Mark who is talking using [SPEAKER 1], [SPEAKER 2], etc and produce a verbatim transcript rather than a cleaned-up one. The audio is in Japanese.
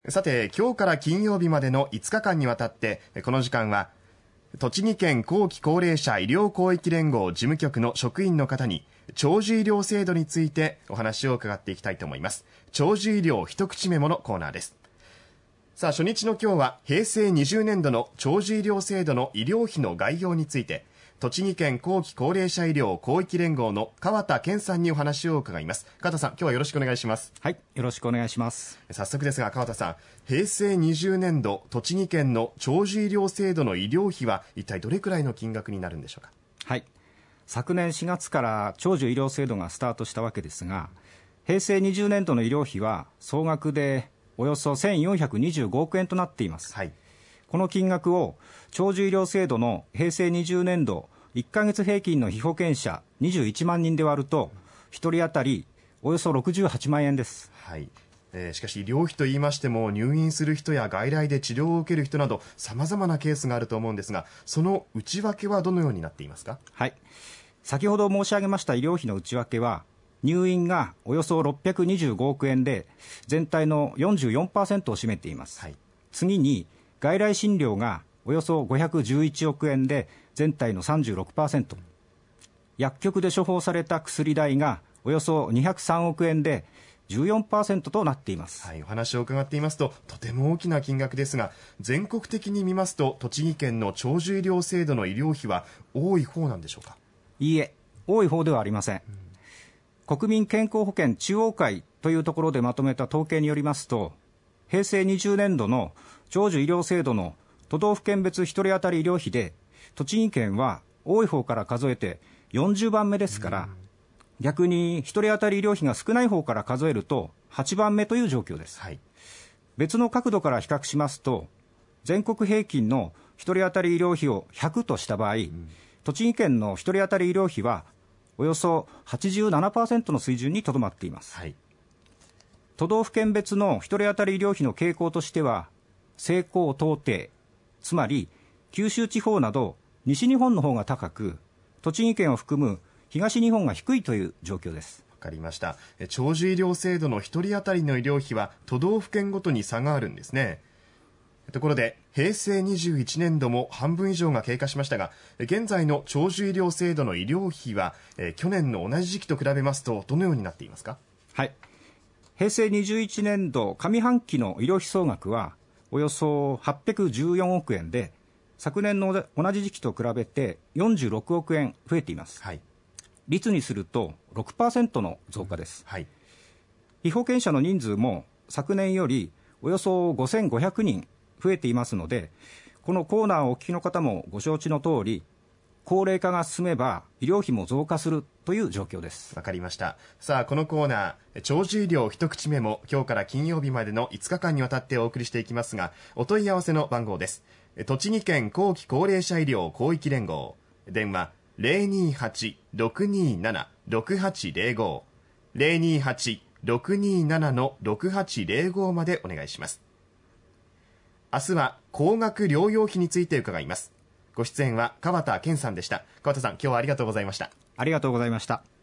[SPEAKER 1] さて、今日から金曜日までのいつかかんにわたって、この時間は栃木県後期高齢者医療広域連合事務局の職員の方に長寿医療制度についてお話を伺っていきたいと思います。長寿医療一口メモのコーナーです。さあ、初日の今日はへいせいにじゅうねんどの長寿医療制度の医療費の概要について、栃木県後期高齢者医療広域連合の川田健さんにお話を伺います。川田さん、今日はよろしくお願いします。
[SPEAKER 2] はい、よろしくお願いします。
[SPEAKER 1] 早速ですが、川田さん、へいせいにじゅうねんど栃木県の長寿医療制度の医療費は一体どれくらいの金額になるんでしょうか。
[SPEAKER 2] はい、昨年しがつから長寿医療制度がスタートしたわけですが、へいせいにじゅうねんどの医療費は総額でおよそせんよんひゃくにじゅうごおくえんとなっています。
[SPEAKER 1] はい、
[SPEAKER 2] この金額を長寿医療制度のへいせいにじゅうねんどいっかげつ平均の被保険者にじゅういちまんにんで割るとひとり当たりおよそろくじゅうはちまんえんです。
[SPEAKER 1] はい、えー、しかし医療費と言いましても入院する人や外来で治療を受ける人など様々なケースがあると思うんですが、その内訳はどのようになっていますか。
[SPEAKER 2] はい、先ほど申し上げました医療費の内訳は、入院がおよそろっぴゃくにじゅうごおくえんで全体の よんじゅうよんパーセント を占めています。
[SPEAKER 1] はい、
[SPEAKER 2] 次に外来診療がおよそごひゃくじゅういちおくえんで全体の さんじゅうろくパーセント、 薬局で処方された薬代がおよそにひゃくさんおくえんで じゅうよんパーセント となっています。
[SPEAKER 1] はい、お話を伺っていますととても大きな金額ですが、全国的に見ますと栃木県の長寿医療制度の医療費は多い方なんでしょうか。
[SPEAKER 2] いいえ、多い方ではありません。うん、国民健康保険中央会というところでまとめた統計によりますと、へいせいにじゅうねんどの長寿医療制度の都道府県別ひとり当たり医療費で栃木県は多い方から数えてよんじゅうばんめですから、逆にひとり当たり医療費が少ない方から数えるとはちばんめという状況です。
[SPEAKER 1] はい、
[SPEAKER 2] 別の角度から比較しますと、全国平均のひとり当たり医療費をひゃくとした場合、うん、栃木県のひとり当たり医療費はおよそ はちじゅうななパーセント の水準にとどまっています。
[SPEAKER 1] はい、
[SPEAKER 2] 都道府県別のひとり当たり医療費の傾向としては、西高東低、つまり九州地方など西日本の方が高く、栃木県を含む東日本が低いという状況です。
[SPEAKER 1] わかりました。長寿医療制度のひとり当たりの医療費は都道府県ごとに差があるんですね。ところでへいせいにじゅういちねんども半分以上が経過しましたが、現在の長寿医療制度の医療費はえ去年の同じ時期と比べますとどのようになっていますか。
[SPEAKER 2] はい、へいせいにじゅういちねんど上半期の医療費総額はおよそはっぴゃくじゅうよんおくえんで、昨年の同じ時期と比べてよんじゅうろくおくえん増えています。
[SPEAKER 1] はい、
[SPEAKER 2] 率にすると ろくパーセント の増加です。
[SPEAKER 1] はい、
[SPEAKER 2] 被保険者の人数も昨年よりおよそごせんごひゃくにん増えていますので、このコーナーをお聞きの方もご承知の通り、高齢化が進めば医療費も増加するという状況です。
[SPEAKER 1] わかりました。さあ、このコーナー長寿医療一口メモ、今日から金曜日までのいつかかんにわたってお送りしていきますが、お問い合わせの番号です。栃木県後期高齢者医療広域連合、電話 ゼロにはち ろくにーなな ろくはちゼロご ゼロにはち ろくにーなな ろくはちゼロご までお願いします。明日は高額療養費について伺います。ご出演は川田健さんでした。川田さん、今日はありがとうございました。
[SPEAKER 2] ありがとうございました。